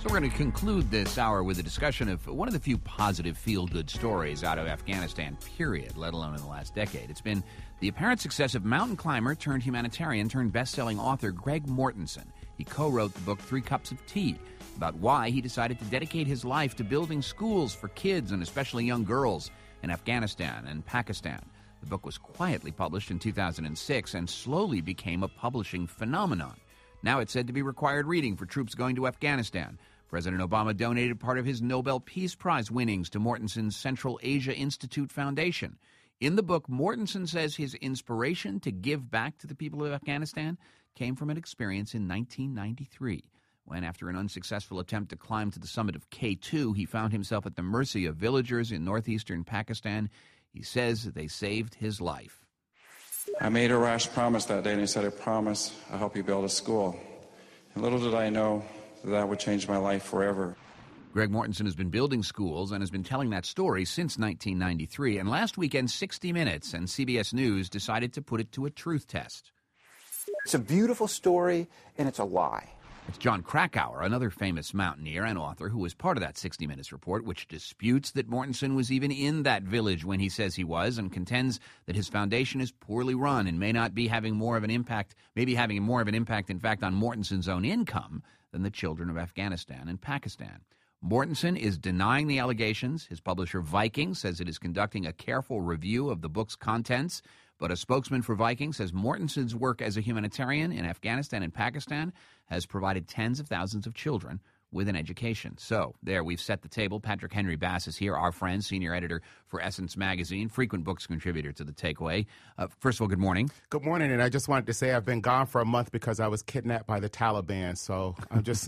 So we're going to conclude this hour with a discussion of one of the few positive feel-good stories out of Afghanistan, period, let alone in the last decade. It's been the apparent success of mountain climber turned humanitarian turned best-selling author Greg Mortenson. He co-wrote the book 3 Cups of Tea, about why he decided to dedicate his life to building schools for kids and especially young girls in Afghanistan and Pakistan. The book was quietly published in 2006 and slowly became a publishing phenomenon. Now it's said to be required reading for troops going to Afghanistan. President Obama donated part of his Nobel Peace Prize winnings to Mortenson's Central Asia Institute Foundation. In the book, Mortenson says his inspiration to give back to the people of Afghanistan came from an experience in 1993, when, after an unsuccessful attempt to climb to the summit of K2, he found himself at the mercy of villagers in northeastern Pakistan. He says they saved his life. I made a rash promise that day, and I said, I promise I'll help you build a school. And little did I know that would change my life forever. Greg Mortenson has been building schools and has been telling that story since 1993. And last weekend, 60 Minutes and CBS News decided to put it to a truth test. It's a beautiful story, and it's a lie. It's John Krakauer, another famous mountaineer and author who was part of that 60 Minutes report, which disputes that Mortenson was even in that village when he says he was, and contends that his foundation is poorly run and may not be having more of an impact, maybe having more of an impact, in fact, on Mortenson's own income than the children of Afghanistan and Pakistan. Mortenson is denying the allegations. His publisher, Viking, says it is conducting a careful review of the book's contents. But a spokesman for Viking says Mortenson's work as a humanitarian in Afghanistan and Pakistan has provided tens of thousands of children with an education. So, there, we've set the table. Patrick Henry Bass is here, our friend, senior editor for Essence Magazine, frequent books contributor to The Takeaway. First of all, good morning. Good morning, and I just wanted to say I've been gone for a month because I was kidnapped by the Taliban, so I'm just...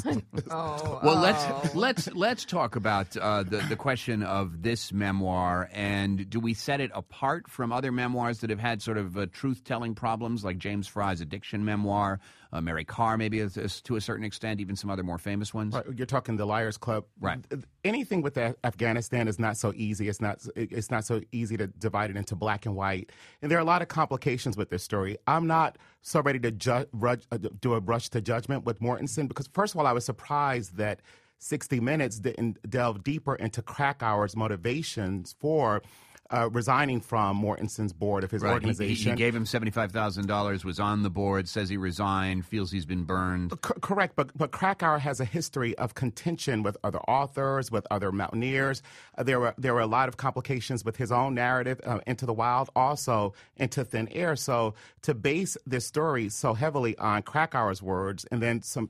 Let's talk about the question of this memoir, and do we set it apart from other memoirs that have had sort of truth-telling problems, like James Fry's addiction memoir, Mary Carr, maybe to a certain extent, even some other more famous ones? Right, you're talking The Liars Club. Right. Anything with Afghanistan is not so easy. It's not so easy to divide it into black and white. And there are a lot of complications with this story. I'm not so ready to do a rush to judgment with Mortenson because, first of all, I was surprised that 60 Minutes didn't delve deeper into Krakauer's motivations for resigning from Mortenson's board of his organization. He gave him $75,000, was on the board, says he resigned, feels he's been burned. Correct, but Krakauer has a history of contention with other authors, with other mountaineers. There were a lot of complications with his own narrative, Into the Wild, also Into Thin Air. So to base this story so heavily on Krakauer's words and then some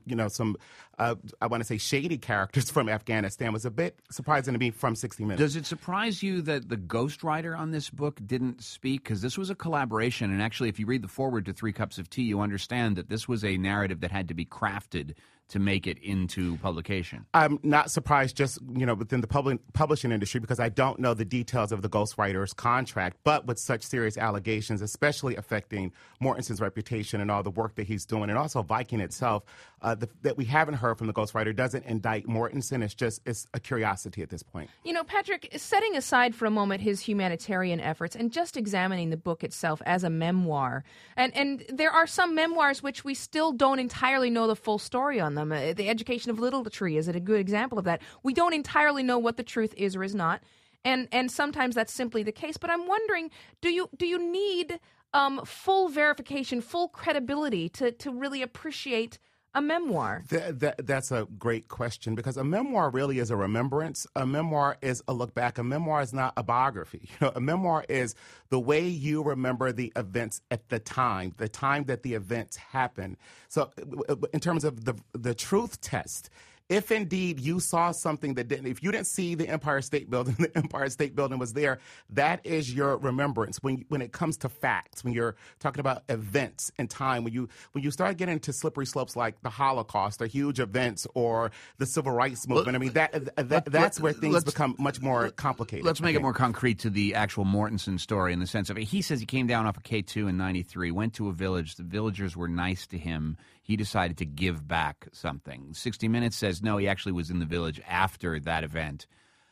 I want to say shady characters from Afghanistan was a bit surprising to me from 60 Minutes. Does it surprise you that the ghostwriter on this book didn't speak? Because this was a collaboration, and actually if you read the foreword to 3 Cups of Tea, you understand that this was a narrative that had to be crafted to make it into publication. I'm not surprised just, within the publishing industry because I don't know the details of the ghostwriter's contract, but with such serious allegations, especially affecting Mortenson's reputation and all the work that he's doing, and also Viking itself, that we haven't heard from the ghostwriter doesn't indict Mortenson. It's a curiosity at this point. Patrick, setting aside for a moment his humanitarian efforts and just examining the book itself as a memoir, and there are some memoirs which we still don't entirely know the full story on them. The Education of Little Tree is a good example of that. We don't entirely know what the truth is or is not, and sometimes that's simply the case. But I'm wondering, do you need full verification, full credibility to really appreciate a memoir? That's a great question because a memoir really is a remembrance. A memoir is a look back. A memoir is not a biography. A memoir is the way you remember the events at the time that the events happen. So in terms of the truth test, if indeed you saw something if you didn't see the Empire State Building, the Empire State Building was there, that is your remembrance. When it comes to facts, when you're talking about events and time, when you start getting into slippery slopes like the Holocaust or huge events or the Civil Rights Movement, that's where things become much more complicated. Let's make it more concrete to the actual Mortenson story in the sense of he says he came down off of K2 in 93, went to a village. The villagers were nice to him. He decided to give back something. 60 Minutes says, no, he actually was in the village after that event.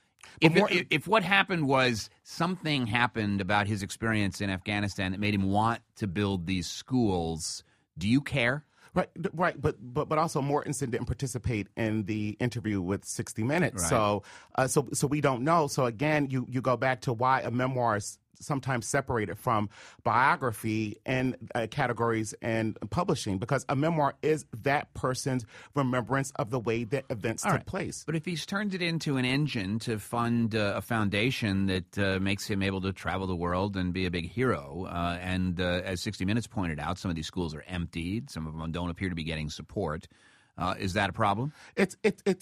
If what happened was something happened about his experience in Afghanistan that made him want to build these schools, do you care? Right. But also Mortensen didn't participate in the interview with 60 Minutes. Right. So we don't know. So again, you go back to why a memoir is sometimes separated from biography and categories and publishing, because a memoir is that person's remembrance of the way that events took place. But if he's turned it into an engine to fund a foundation that makes him able to travel the world and be a big hero, and as 60 Minutes pointed out, some of these schools are emptied, some of them don't appear to be getting support. Is that a problem? It's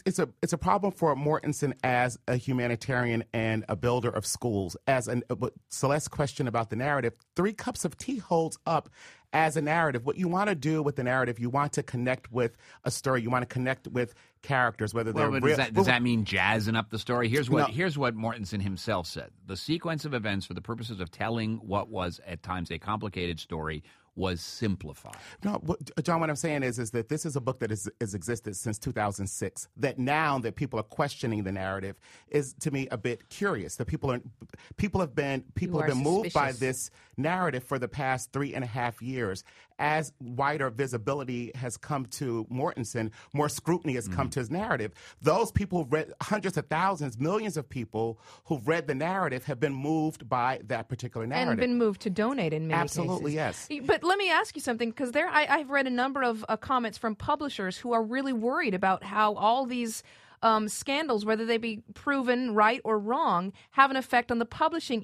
a problem for Mortensen as a humanitarian and a builder of schools. Celeste's question about the narrative, 3 Cups of Tea holds up as a narrative. What you want to do with the narrative, you want to connect with a story. You want to connect with characters, whether they're real. Does that mean jazzing up the story? Here's what Mortensen himself said. The sequence of events for the purposes of telling what was at times a complicated story was simplified. No, John, what I'm saying is that this is a book that has existed since 2006. That now that people are questioning the narrative is, to me, a bit curious. That people have been moved by this narrative for the past 3.5 years. As wider visibility has come to Mortensen, more scrutiny has come to his narrative. Those people who've read, hundreds of thousands, millions of people who've read the narrative have been moved by that particular narrative. And been moved to donate in many Absolutely, cases. yes. But let me ask you something, because I've read a number of comments from publishers who are really worried about how all these scandals, whether they be proven right or wrong, have an effect on the publishing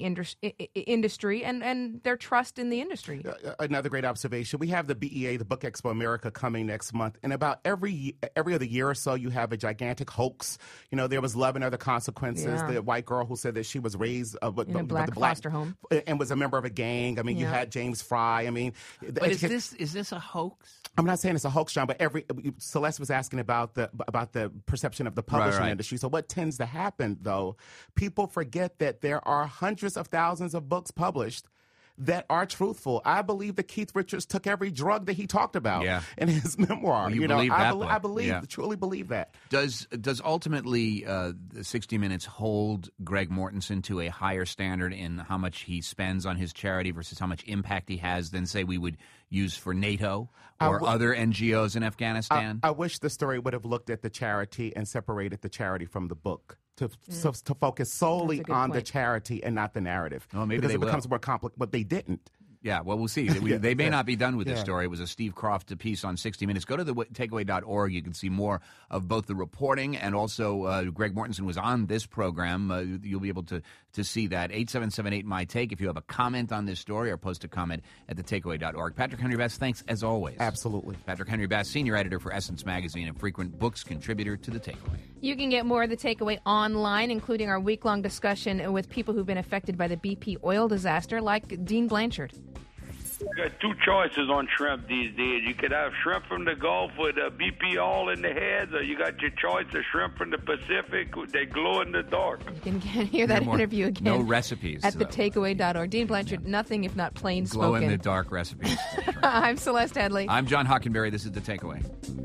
industry and their trust in the industry. Another great observation. We have the BEA, the Book Expo America, coming next month. And about every other year or so, you have a gigantic hoax. You know, there was Love and Other Consequences, the white girl who said that she was raised in a black foster home and was a member of a gang. I mean, you had James Fry. I mean, but is this a hoax? I'm not saying it's a hoax, John, but Celeste was asking about the perception of the publishing industry. So what tends to happen, though, people forget that there are hundreds of thousands of books published that are truthful. I believe that Keith Richards took every drug that he talked about in his memoir. Well, I truly believe that. Does ultimately 60 Minutes hold Greg Mortensen to a higher standard in how much he spends on his charity versus how much impact he has than, say, we would use for NATO or other NGOs in Afghanistan? I wish the story would have looked at the charity and separated the charity from the book. To focus solely on the charity and not the narrative. Oh, maybe because it becomes more complicated, but they didn't. Yeah, well, we'll see. They may not be done with this story. It was a Steve Croft piece on 60 Minutes. Go to the takeaway.org. You can see more of both the reporting and also Greg Mortensen was on this program. You'll be able to see that. 877-8-MY-TAKE if you have a comment on this story, or post a comment at thetakeaway.org. Patrick Henry Bass, thanks as always. Absolutely. Patrick Henry Bass, senior editor for Essence Magazine and frequent books contributor to The Takeaway. You can get more of The Takeaway online, including our week-long discussion with people who've been affected by the BP oil disaster, like Dean Blanchard. You got 2 choices on shrimp these days. You could have shrimp from the Gulf with BP oil in the heads, or you got your choice of shrimp from the Pacific. They glow in the dark. You can hear that interview again. No recipes. At thetakeaway.org. Dean Blanchard, nothing if not plain spoken. Glow in the dark recipes. I'm Celeste Headley. I'm John Hockenberry. This is The Takeaway.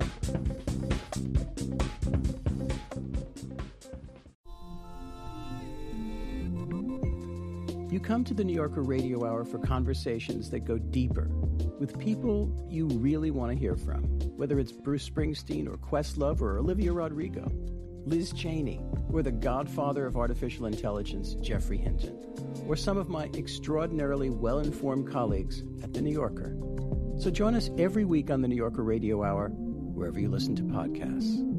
You come to the New Yorker Radio Hour for conversations that go deeper with people you really want to hear from, whether it's Bruce Springsteen or Questlove or Olivia Rodrigo, Liz Cheney, or the godfather of artificial intelligence, Geoffrey Hinton, or some of my extraordinarily well-informed colleagues at the New Yorker. So join us every week on the New Yorker Radio Hour, wherever you listen to podcasts.